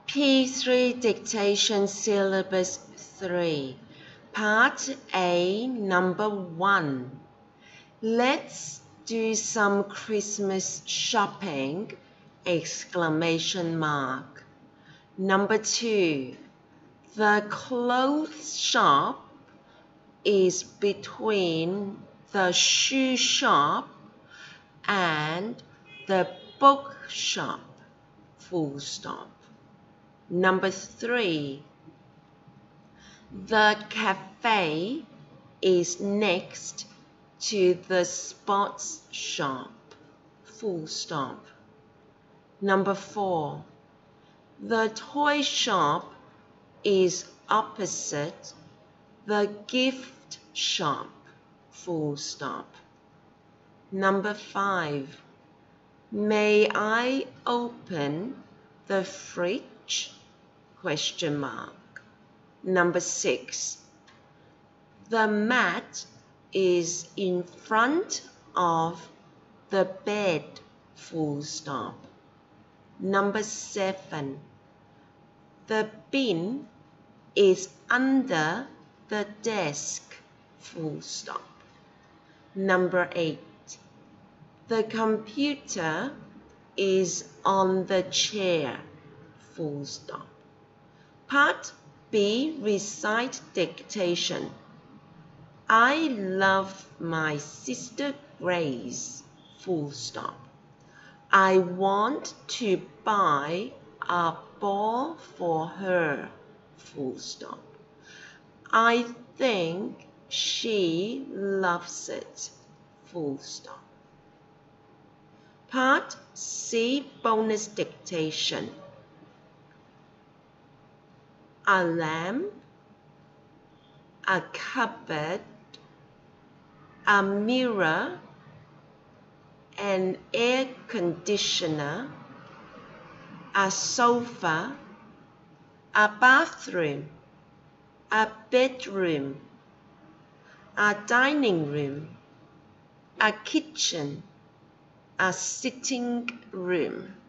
P3 Dictation Syllabus 3, Part A, Number 1. Let's do some Christmas shopping! Exclamation mark. Number 2. The clothes shop is between the shoe shop and the bookshop. Full stop. Number 3. The cafe is next to the sports shop. Full stop. Number 4. The toy shop is opposite the gift shop. Full stop. Number 5. May I open the fridge? Question mark. Number 6. The mat is in front of the bed. Full stop. Number 7. The bin is under the desk. Full stop. Number 8. The computer is on the chair. Full stop. Part B, Recite Dictation. I love my sister Grace. Full stop. I want to buy a ball for her. Full stop. I think she loves it. Full stop. Part C, Bonus Dictation. A lamp, a cupboard, a mirror, an air conditioner, a sofa, a bathroom, a bedroom, a dining room, a kitchen, a sitting room.